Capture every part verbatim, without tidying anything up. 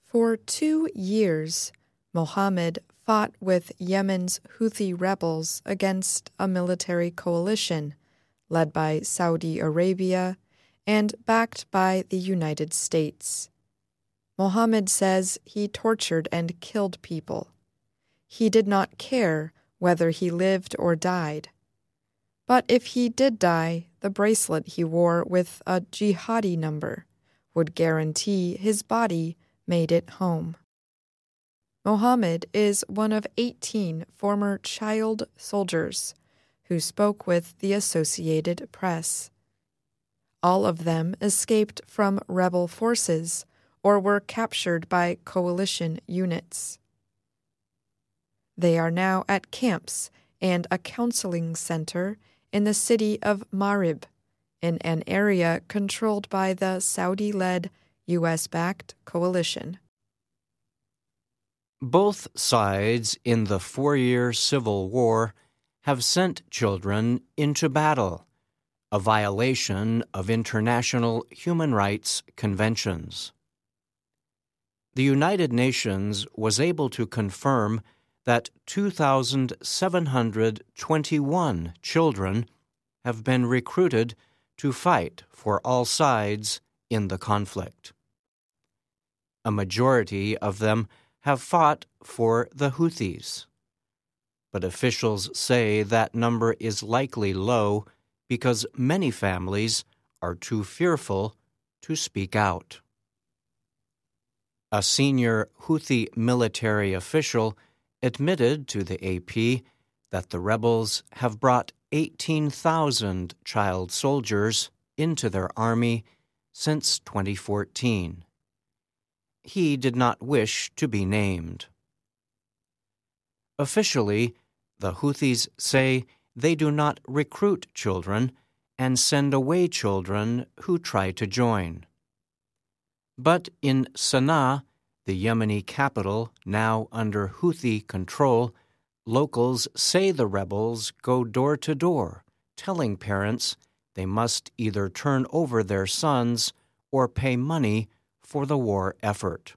For two years, Mohammed fought with Yemen's Houthi rebels against a military coalition led by Saudi Arabia and backed by the United States. Mohammed says he tortured and killed people. He did not care whether he lived or died. But if he did die, the bracelet he wore with a jihadi number would guarantee his body made it home. Mohammed is one of eighteen former child soldiers who spoke with the Associated Press. All of them escaped from rebel forces or were captured by coalition units. They are now at camps and a counseling center in the city of Marib, in an area controlled by the Saudi-led, U S-backed coalition. Both sides in the four-year civil war have sent children into battle, a violation of international human rights conventions. The United Nations was able to confirm that two thousand seven hundred twenty-one children have been recruited to fight for all sides in the conflict. A majority of them have fought for the Houthis, but officials say that number is likely low because many families are too fearful to speak out. A senior Houthi military official admitted to the A P that the rebels have brought eighteen thousand child soldiers into their army since twenty fourteen. He did not wish to be named. Officially, the Houthis say they do not recruit children and send away children who try to join. But in Sana'a, the Yemeni capital now under Houthi control, locals say the rebels go door to door, telling parents they must either turn over their sons or pay money for the war effort.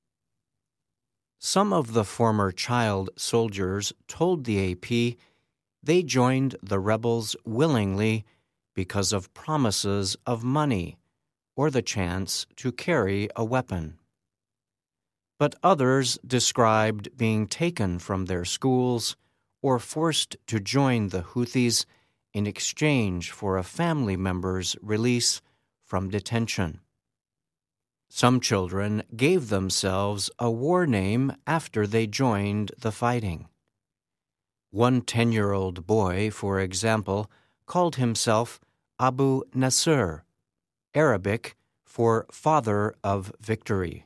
Some of the former child soldiers told the A P they joined the rebels willingly because of promises of money or the chance to carry a weapon. But others described being taken from their schools or forced to join the Houthis in exchange for a family member's release from detention. Some children gave themselves a war name after they joined the fighting. One ten-year-old boy, for example, called himself Abu Nasr, Arabic for Father of Victory.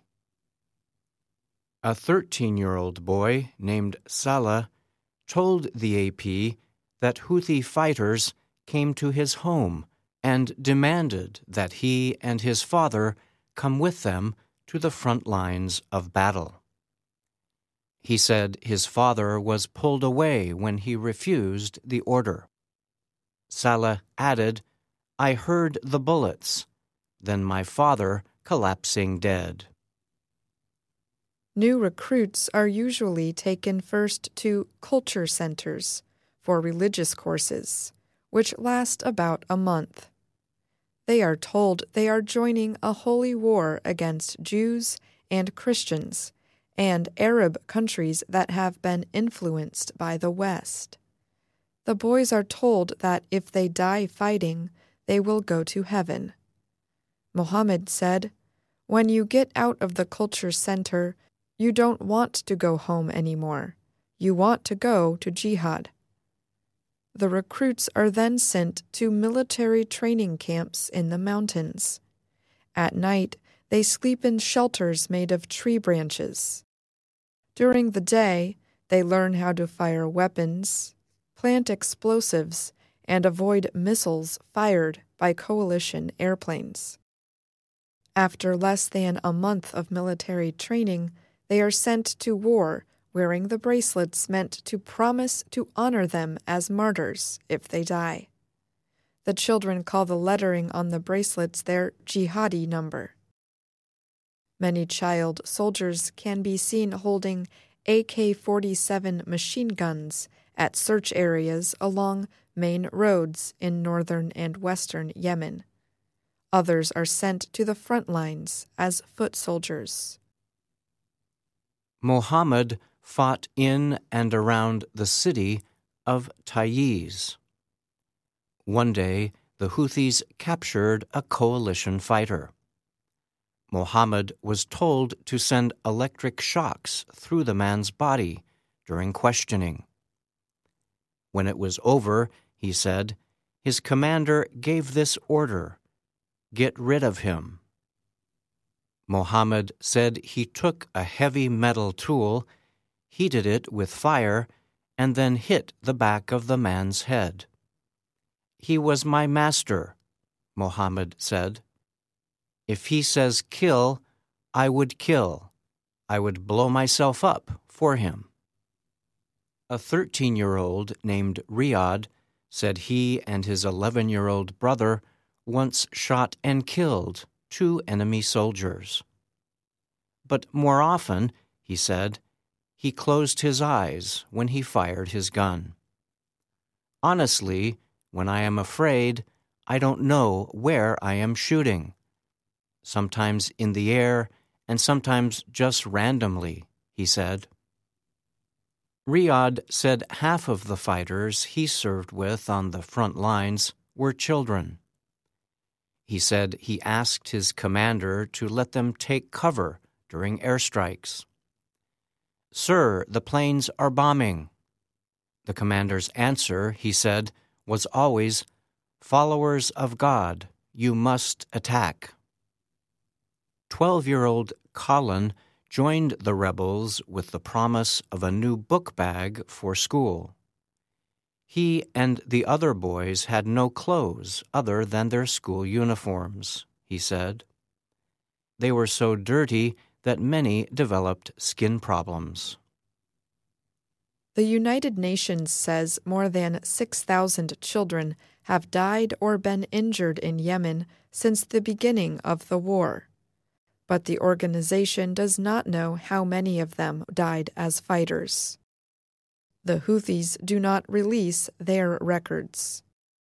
A thirteen-year-old boy named Salah told the A P that Houthi fighters came to his home and demanded that he and his father come with them to the front lines of battle. He said his father was pulled away when he refused the order. Salah added, "I heard the bullets, then my father collapsing dead." New recruits are usually taken first to culture centers for religious courses, which last about a month. They are told they are joining a holy war against Jews and Christians and Arab countries that have been influenced by the West. The boys are told that if they die fighting, they will go to heaven. Mohammed said, "When you get out of the culture center, you don't want to go home anymore. You want to go to jihad." The recruits are then sent to military training camps in the mountains. At night, they sleep in shelters made of tree branches. During the day, they learn how to fire weapons, plant explosives, and avoid missiles fired by coalition airplanes. After less than a month of military training, they are sent to war wearing the bracelets meant to promise to honor them as martyrs if they die. The children call the lettering on the bracelets their jihadi number. Many child soldiers can be seen holding A K forty-seven machine guns at search areas along main roads in northern and western Yemen. Others are sent to the front lines as foot soldiers. Muhammad fought in and around the city of Taiz. One day, the Houthis captured a coalition fighter. Muhammad was told to send electric shocks through the man's body during questioning. When it was over, he said, his commander gave this order: "Get rid of him." Muhammad said he took a heavy metal tool, heated it with fire, and then hit the back of the man's head. "He was my master," Muhammad said. "If he says kill, I would kill. I would blow myself up for him." A thirteen-year-old named Riyadh said he and his eleven-year-old brother once shot and killed two enemy soldiers. But more often, he said, he closed his eyes when he fired his gun. "Honestly, when I am afraid, I don't know where I am shooting. Sometimes in the air and sometimes just randomly," he said. Riyadh said half of the fighters he served with on the front lines were children. He said he asked his commander to let them take cover during airstrikes. "Sir, the planes are bombing." The commander's answer, he said, was always, "Followers of God, you must attack." Twelve-year-old Colin joined the rebels with the promise of a new book bag for school. He and the other boys had no clothes other than their school uniforms, he said. They were so dirty that many developed skin problems. The United Nations says more than six thousand children have died or been injured in Yemen since the beginning of the war. But the organization does not know how many of them died as fighters. The Houthis do not release their records.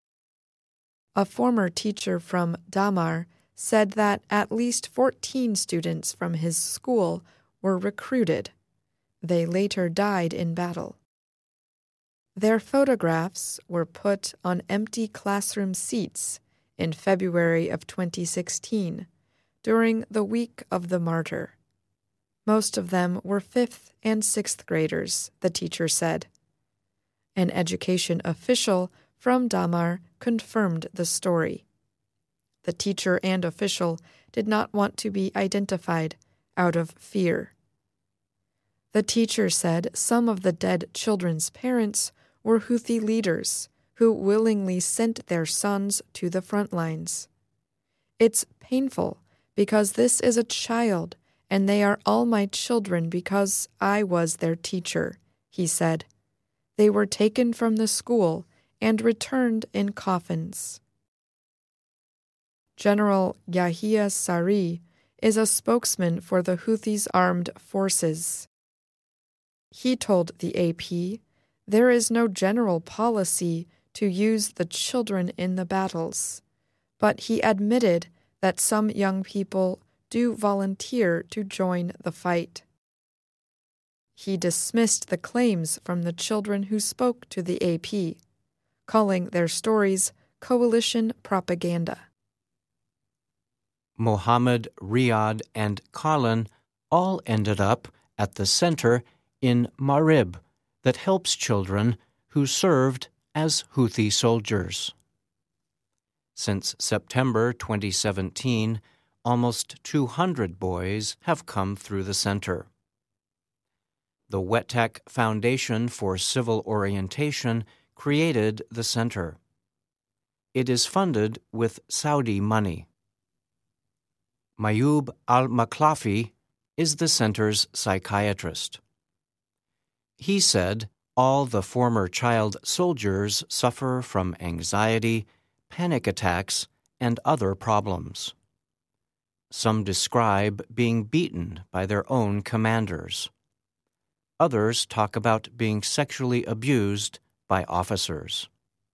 A former teacher from Damar said that at least fourteen students from his school were recruited. They later died in battle. Their photographs were put on empty classroom seats in February of twenty sixteen, during the Week of the Martyr. Most of them were fifth and sixth graders, the teacher said. An education official from Damar confirmed the story. The teacher and official did not want to be identified out of fear. The teacher said some of the dead children's parents were Houthi leaders who willingly sent their sons to the front lines. "It's painful because this is a child, and they are all my children because I was their teacher," he said. "They were taken from the school and returned in coffins." General Yahya Sari is a spokesman for the Houthis' armed forces. He told the A P, "There is no general policy to use the children in the battles," but he admitted that some young people do volunteer to join the fight. He dismissed the claims from the children who spoke to the A P, calling their stories coalition propaganda. Muhammad, Riyadh, and Colin all ended up at the center in Marib that helps children who served as Houthi soldiers. Since September twenty seventeen, almost two hundred boys have come through the center. The Wettech Foundation for Civil Orientation created the center. It is funded with Saudi money. Mayub al-Maklafi is the center's psychiatrist. He said all the former child soldiers suffer from anxiety, panic attacks, and other problems. Some describe being beaten by their own commanders. Others talk about being sexually abused by officers.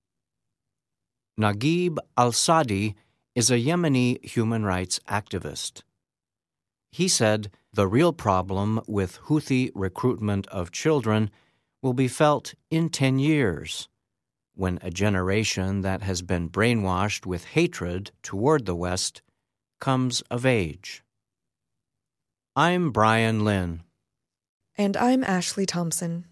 Naguib al-Sadi is a Yemeni human rights activist. He said the real problem with Houthi recruitment of children will be felt in ten years, when a generation that has been brainwashed with hatred toward the West comes of age. I'm Brian Lynn. And I'm Ashley Thompson.